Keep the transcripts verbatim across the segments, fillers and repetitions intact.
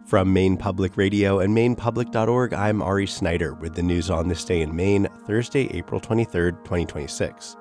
From Maine Public Radio and Maine Public dot org, I'm Ari Snyder with the news on this day in Maine, Thursday, April twenty-third, twenty twenty-six.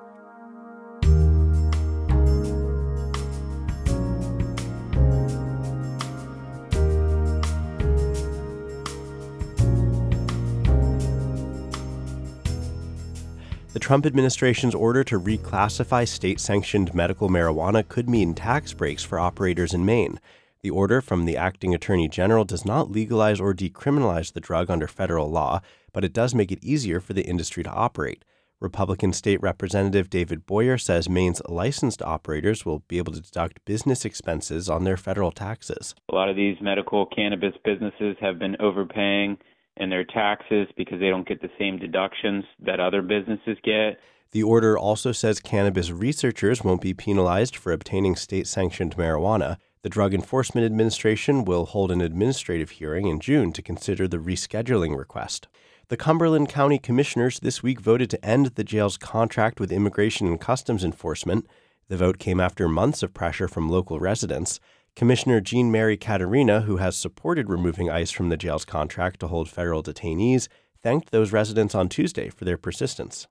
The Trump administration's order to reclassify state-sanctioned medical marijuana could mean tax breaks for operators in Maine. The order from the acting attorney general does not legalize or decriminalize the drug under federal law, but it does make it easier for the industry to operate. Republican State Representative David Boyer says Maine's licensed operators will be able to deduct business expenses on their federal taxes. A lot of these medical cannabis businesses have been overpaying in their taxes because they don't get the same deductions that other businesses get. The order also says cannabis researchers won't be penalized for obtaining state-sanctioned marijuana. The Drug Enforcement Administration will hold an administrative hearing in June to consider the rescheduling request. The Cumberland County Commissioners this week voted to end the jail's contract with Immigration and Customs Enforcement. The vote came after months of pressure from local residents. Commissioner Jean Mary Caterina, who has supported removing ICE from the jail's contract to hold federal detainees, thanked those residents on Tuesday for their persistence.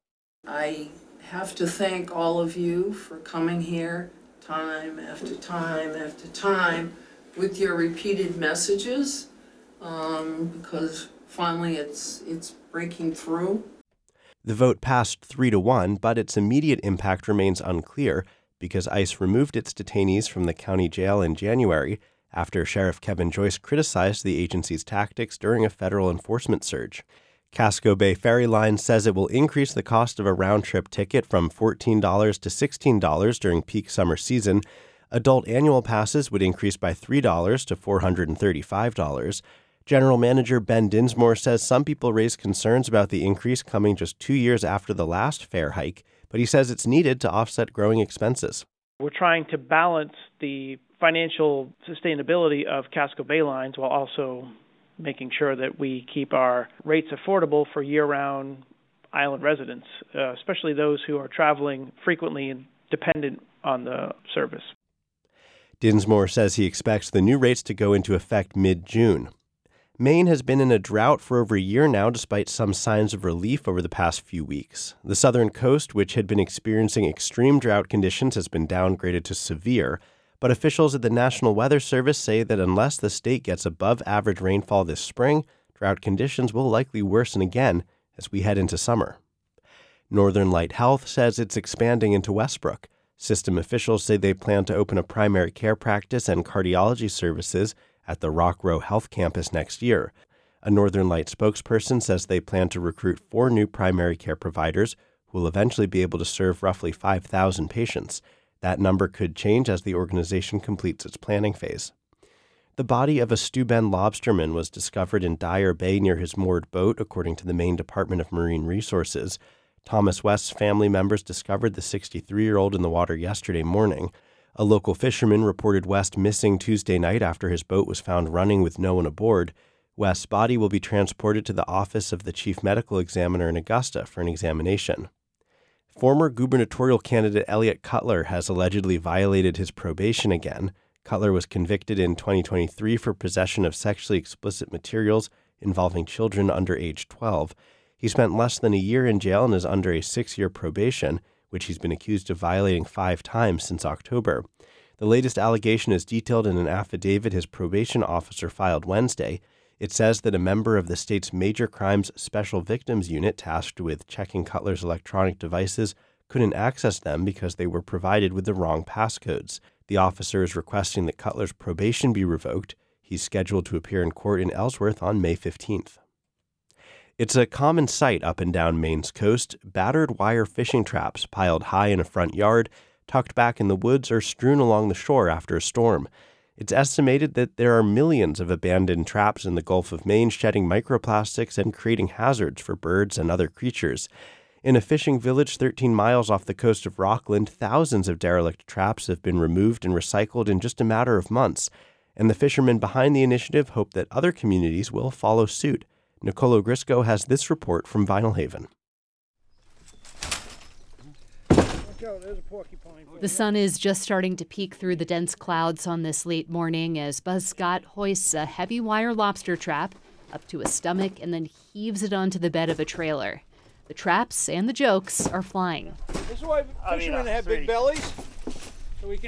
I have to thank all of you for coming here time after time after time with your repeated messages, um, because finally it's it's breaking through. The vote passed three to one, but its immediate impact remains unclear because ICE removed its detainees from the county jail in January after Sheriff Kevin Joyce criticized the agency's tactics during a federal enforcement surge. Casco Bay Ferry Line says it will increase the cost of a round-trip ticket from fourteen dollars to sixteen dollars during peak summer season. Adult annual passes would increase by three dollars to four hundred thirty-five dollars. General Manager Ben Dinsmore says some people raise concerns about the increase coming just two years after the last fare hike, but he says it's needed to offset growing expenses. We're trying to balance the financial sustainability of Casco Bay Lines while also making sure that we keep our rates affordable for year-round island residents, uh, especially those who are traveling frequently and dependent on the service. Dinsmore says he expects the new rates to go into effect mid-June. Maine has been in a drought for over a year now, despite some signs of relief over the past few weeks. The southern coast, which had been experiencing extreme drought conditions, has been downgraded to severe. But officials at the National Weather Service say that unless the state gets above average rainfall this spring, drought conditions will likely worsen again as we head into summer. Northern Light Health says it's expanding into Westbrook. System officials say they plan to open a primary care practice and cardiology services at the Rock Row Health Campus next year. A Northern Light spokesperson says they plan to recruit four new primary care providers who will eventually be able to serve roughly five thousand patients. That number could change as the organization completes its planning phase. The body of a Steuben lobsterman was discovered in Dyer Bay near his moored boat, according to the Maine Department of Marine Resources. Thomas West's family members discovered the sixty-three-year-old in the water yesterday morning. A local fisherman reported West missing Tuesday night after his boat was found running with no one aboard. West's body will be transported to the office of the chief medical examiner in Augusta for an examination. Former gubernatorial candidate Elliott Cutler has allegedly violated his probation again. Cutler was convicted in twenty twenty-three for possession of sexually explicit materials involving children under age twelve. He spent less than a year in jail and is under a six-year probation, which he's been accused of violating five times since October. The latest allegation is detailed in an affidavit his probation officer filed Wednesday. It says that a member of the state's Major Crimes Special Victims Unit tasked with checking Cutler's electronic devices couldn't access them because they were provided with the wrong passcodes. The officer is requesting that Cutler's probation be revoked. He's scheduled to appear in court in Ellsworth on May fifteenth. It's a common sight up and down Maine's coast, battered wire fishing traps piled high in a front yard, tucked back in the woods, or strewn along the shore after a storm. It's estimated that there are millions of abandoned traps in the Gulf of Maine shedding microplastics and creating hazards for birds and other creatures. In a fishing village thirteen miles off the coast of Rockland, thousands of derelict traps have been removed and recycled in just a matter of months, and the fishermen behind the initiative hope that other communities will follow suit. Nicolo Grisco has this report from Vinyl Haven. out. There's a porcupine. The sun is just starting to peek through the dense clouds on this late morning as Buzz Scott hoists a heavy wire lobster trap up to his stomach and then heaves it onto the bed of a trailer. The traps and the jokes are flying. This is why fishermen I mean, uh, have three. big bellies, so we can...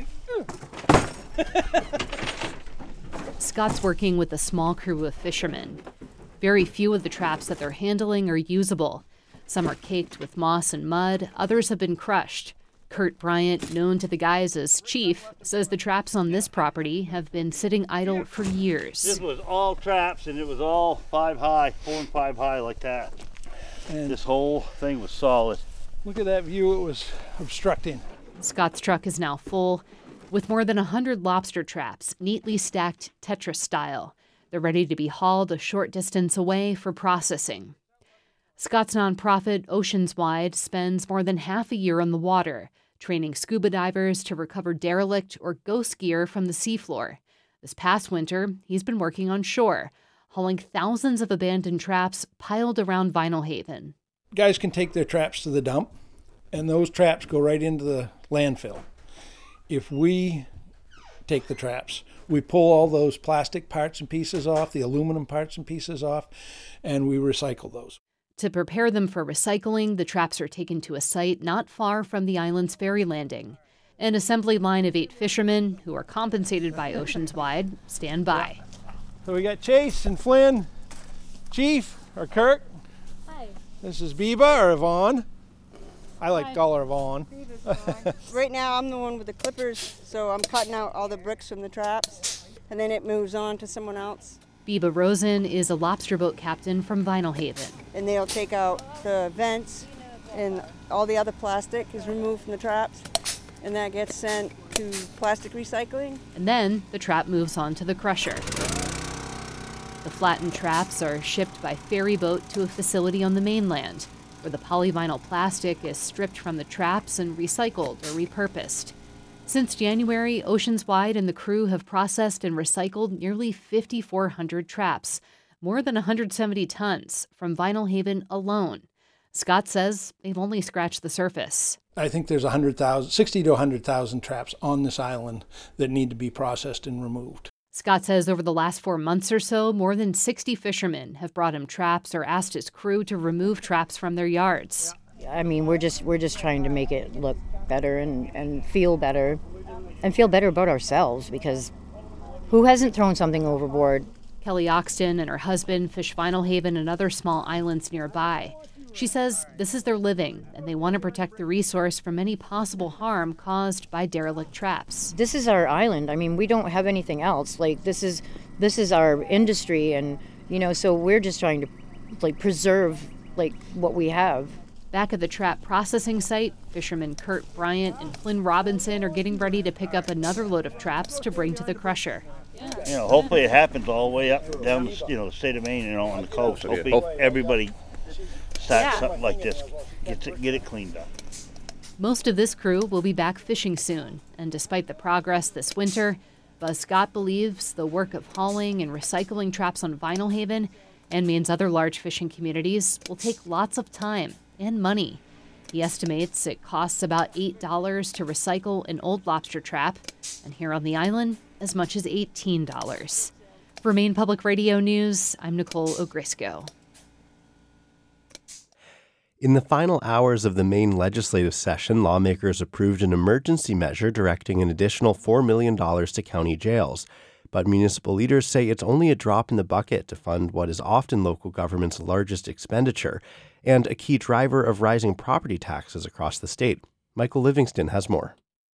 Scott's working with a small crew of fishermen. Very few of the traps that they're handling are usable. Some are caked with moss and mud, others have been crushed. Kurt Bryant, known to the guys as Chief, says the traps on this property have been sitting idle for years. This was all traps, and it was all five high, four and five high like that. And this whole thing was solid. Look at that view it was obstructing. Scott's truck is now full with more than one hundred lobster traps, neatly stacked Tetris style. They're ready to be hauled a short distance away for processing. Scott's nonprofit, Oceans Wide, spends more than half a year on the water, training scuba divers to recover derelict or ghost gear from the seafloor. This past winter, he's been working on shore, hauling thousands of abandoned traps piled around Vinyl Haven. Guys can take their traps to the dump, and those traps go right into the landfill. If we take the traps, we pull all those plastic parts and pieces off, the aluminum parts and pieces off, and we recycle those. To prepare them for recycling, the traps are taken to a site not far from the island's ferry landing. An assembly line of eight fishermen, who are compensated by Oceans Wide, stand by. So we got Chase and Flynn, Chief, or Kirk. Hi. This is Biba or Yvonne. I like Hi. Dollar Yvonne. Right now I'm the one with the clippers, so I'm cutting out all the bricks from the traps, and then it moves on to someone else. Biba Rosen is a lobster boat captain from Vinyl Haven. And they'll take out the vents, and all the other plastic is removed from the traps, and that gets sent to plastic recycling. And then the trap moves on to the crusher. The flattened traps are shipped by ferry boat to a facility on the mainland, where the polyvinyl plastic is stripped from the traps and recycled or repurposed. Since January, Oceans Wide and the crew have processed and recycled nearly five thousand four hundred traps, more than one hundred seventy tons, from Vinyl Haven alone. Scott says they've only scratched the surface. I think there's one hundred thousand, sixty to one hundred thousand traps on this island that need to be processed and removed. Scott says over the last four months or so, more than sixty fishermen have brought him traps or asked his crew to remove traps from their yards. I mean, we're just we're just trying to make it look better and, and feel better and feel better about ourselves, because who hasn't thrown something overboard? Kelly Oxton and her husband fish Vinyl Haven and other small islands nearby. She says this is their living, and they want to protect the resource from any possible harm caused by derelict traps. This is our island. I mean, we don't have anything else. Like, this is this is our industry, and, you know, so we're just trying to, like, preserve, like, what we have. Back at the trap processing site, fishermen Kurt Bryant and Flynn Robinson are getting ready to pick up another load of traps to bring to the crusher. You know, hopefully it happens all the way up down, the, you know, the state of Maine and on the coast. Hopefully everybody starts yeah. something like this, gets it, get it cleaned up. Most of this crew will be back fishing soon, and despite the progress this winter, Buzz Scott believes the work of hauling and recycling traps on Vinyl Haven and Maine's other large fishing communities will take lots of time and money. He estimates it costs about eight dollars to recycle an old lobster trap, and here on the island, as much as eighteen dollars. For Maine Public Radio News, I'm Nicole Ogrisco. In the final hours of the Maine legislative session, lawmakers approved an emergency measure directing an additional four million dollars to county jails. But municipal leaders say it's only a drop in the bucket to fund what is often local government's largest expenditure and a key driver of rising property taxes across the state. Michael Livingston has more.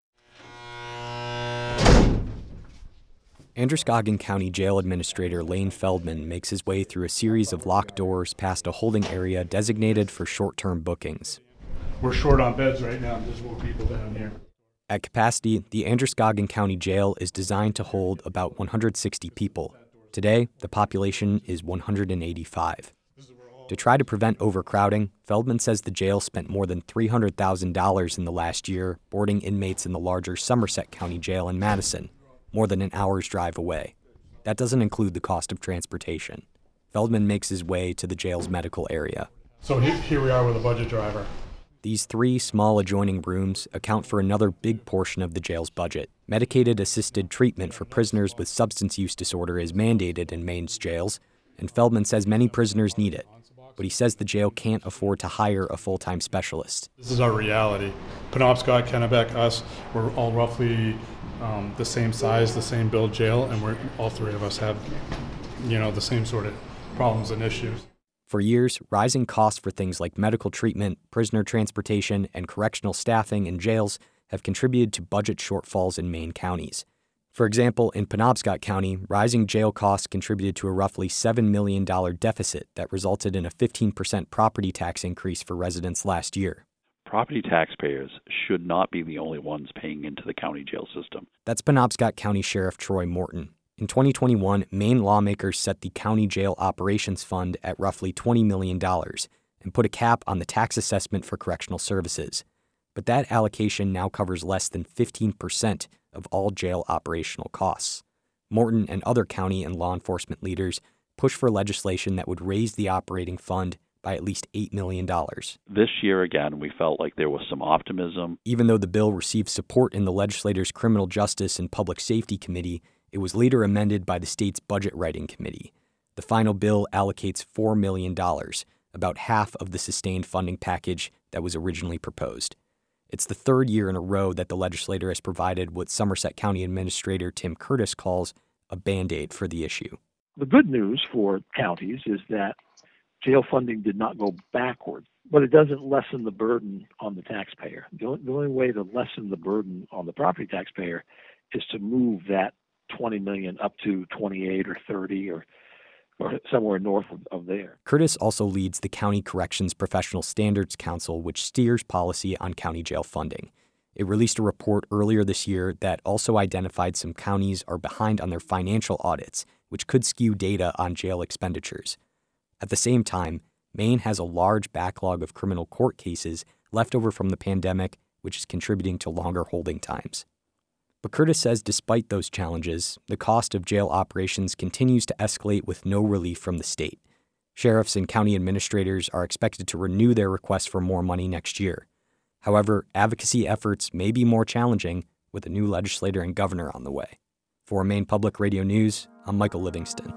Androscoggin County Jail Administrator Lane Feldman makes his way through a series of locked doors past a holding area designated for short-term bookings. We're short on beds right now. There's more people down here. At capacity, the Androscoggin County Jail is designed to hold about one hundred sixty people. Today, the population is one hundred eighty-five. To try to prevent overcrowding, Feldman says the jail spent more than three hundred thousand dollars in the last year boarding inmates in the larger Somerset County Jail in Madison, more than an hour's drive away. That doesn't include the cost of transportation. Feldman makes his way to the jail's medical area. So here we are with a budget driver. These three small adjoining rooms account for another big portion of the jail's budget. Medicated assisted treatment for prisoners with substance use disorder is mandated in Maine's jails, and Feldman says many prisoners need it. But he says the jail can't afford to hire a full-time specialist. This is our reality. Penobscot, Kennebec, us, we're all roughly um, the same size, the same build jail, and we're all three of us have, you know, the same sort of problems and issues. For years, rising costs for things like medical treatment, prisoner transportation, and correctional staffing in jails have contributed to budget shortfalls in Maine counties. For example, in Penobscot County, rising jail costs contributed to a roughly seven million dollars deficit that resulted in a fifteen percent property tax increase for residents last year. Property taxpayers should not be the only ones paying into the county jail system. That's Penobscot County Sheriff Troy Morton. In twenty twenty-one, Maine lawmakers set the County Jail Operations Fund at roughly twenty million dollars and put a cap on the tax assessment for correctional services. But that allocation now covers less than fifteen percent of all jail operational costs. Morton and other county and law enforcement leaders pushed for legislation that would raise the operating fund by at least eight million dollars. This year, again, we felt like there was some optimism. Even though the bill received support in the legislator's Criminal Justice and Public Safety Committee, it was later amended by the state's Budget Writing Committee. The final bill allocates four million dollars, about half of the sustained funding package that was originally proposed. It's the third year in a row that the legislator has provided what Somerset County Administrator Tim Curtis calls a Band-Aid for the issue. The good news for counties is that jail funding did not go backward, but it doesn't lessen the burden on the taxpayer. The only, the only way to lessen the burden on the property taxpayer is to move that twenty million dollars up to twenty-eight or thirty or or somewhere north of, of there. Curtis also leads the County Corrections Professional Standards Council, which steers policy on county jail funding. It released a report earlier this year that also identified some counties are behind on their financial audits, which could skew data on jail expenditures. At the same time, Maine has a large backlog of criminal court cases left over from the pandemic, which is contributing to longer holding times. But Curtis says despite those challenges, the cost of jail operations continues to escalate with no relief from the state. Sheriffs and county administrators are expected to renew their requests for more money next year. However, advocacy efforts may be more challenging with a new legislator and governor on the way. For Maine Public Radio News, I'm Michael Livingston.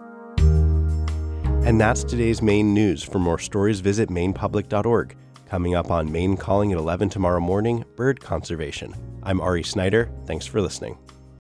And that's today's Maine news. For more stories, visit maine public dot org. Coming up on Maine Calling at eleven tomorrow morning, bird conservation. I'm Ari Snyder. Thanks for listening.